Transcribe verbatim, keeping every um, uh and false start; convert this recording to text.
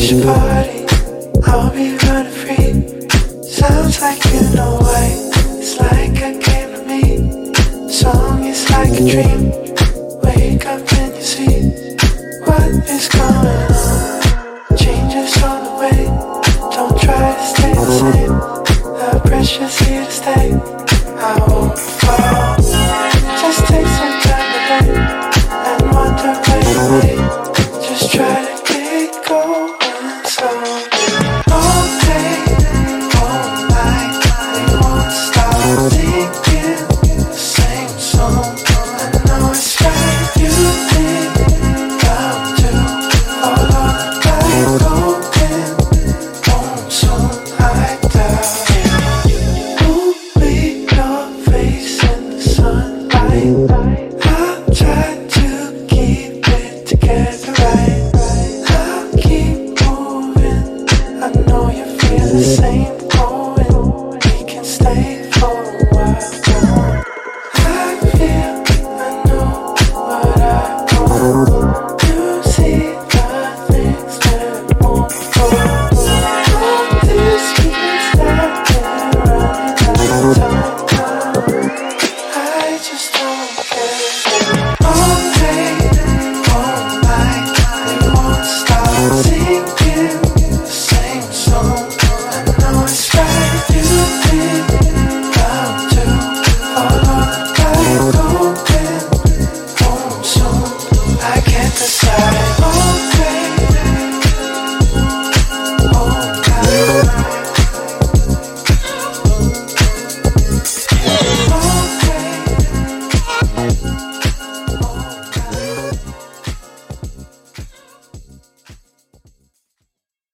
crash a party, I'll be running free. Sounds like you know why. It's like a game to me. Song is like a dream. Wake up in your seat. What is going on? Changes on the way. Don't try to stay the same. The pressure's here to stay. I won't fall. Just take some time today and wonder where you lay. Just try to get going slowly. All day, all night, we won't stop thinking the same song. I know it's right. You think I'm too follow the light going on soon. I doubt it. Moving your face in the sunlight. I'll try to keep it together right. I'll keep moving. I know you feel the same.